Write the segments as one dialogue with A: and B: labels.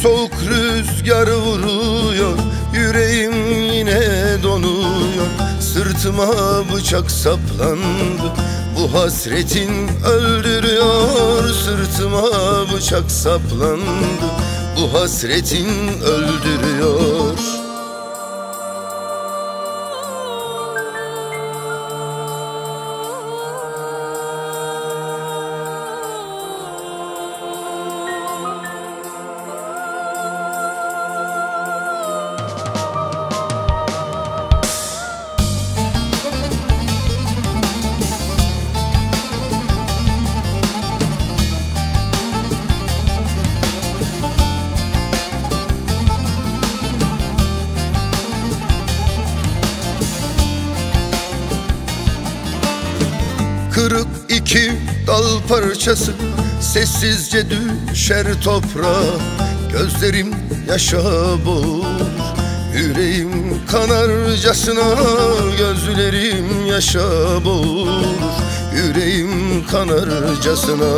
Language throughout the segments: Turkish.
A: soğuk rüzgar vuruyor, yüreğim yine donuyor. Sırtıma bıçak saplandı, bu hasretin öldürüyor. Sırtıma bıçak saplandı, bu hasretin öldürüyor. Kırık iki dal parçası sessizce düşer toprağa. Gözlerim yaşa boğulur, yüreğim kanarcasına. Gözlerim yaşa boğulur, yüreğim kanarcasına.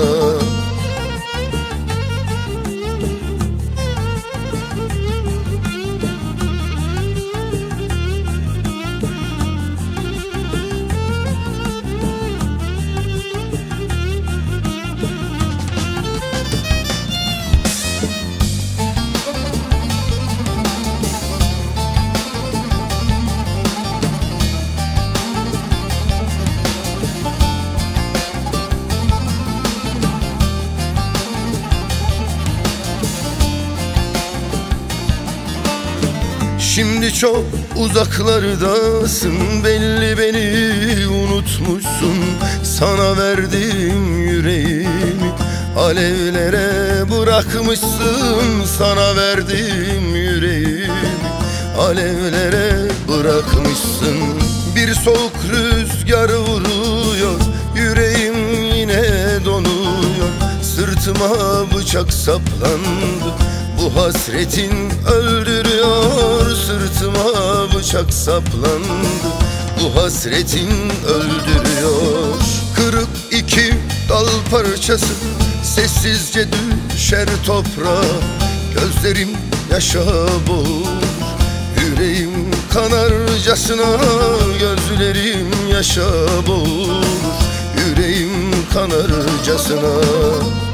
A: Şimdi çok uzaklardasın, belli beni unutmuşsun. Sana verdiğim yüreğimi alevlere bırakmışsın. Sana verdiğim yüreğimi alevlere bırakmışsın. Bir soğuk rüzgar vuruyor, yüreğim yine donuyor. Sırtıma bıçak saplandı, bu hasretin öldürüyor. Sırtıma bıçak saplandı, bu hasretin öldürüyor. Kırık iki dal parçası sessizce düşer toprağa. Gözlerim yaşa boğulur, yüreğim kanarcasına. Gözlerim yaşa boğulur, yüreğim kanarcasına.